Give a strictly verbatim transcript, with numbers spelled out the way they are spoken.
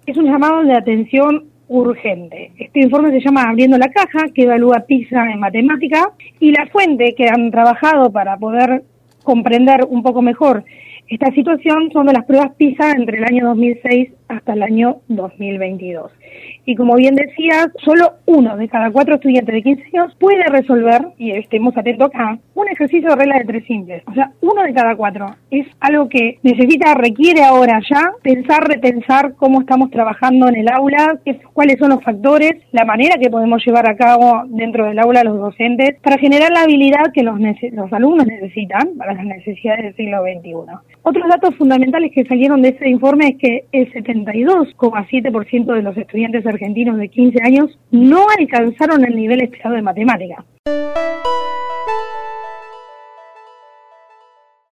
Es un llamado de atención urgente. Este informe se llama Abriendo la Caja, que evalúa PISA en matemática, y la fuente que han trabajado para poder comprender un poco mejor esta situación son de las pruebas PISA entre el año dos mil seis hasta el año dos mil veintidós. Y como bien decías, solo uno de cada cuatro estudiantes de quince años puede resolver, y estemos atentos acá, un ejercicio de regla de tres simples. O sea, uno de cada cuatro. Es algo que necesita, requiere ahora ya, pensar, repensar cómo estamos trabajando en el aula, qué, cuáles son los factores, la manera que podemos llevar a cabo dentro del aula los docentes, para generar la habilidad que los, los alumnos necesitan para las necesidades del siglo veintiuno. Otros datos fundamentales que salieron de ese informe es que el setenta y dos coma siete por ciento de los estudiantes argentinos de quince años no alcanzaron el nivel esperado de matemática.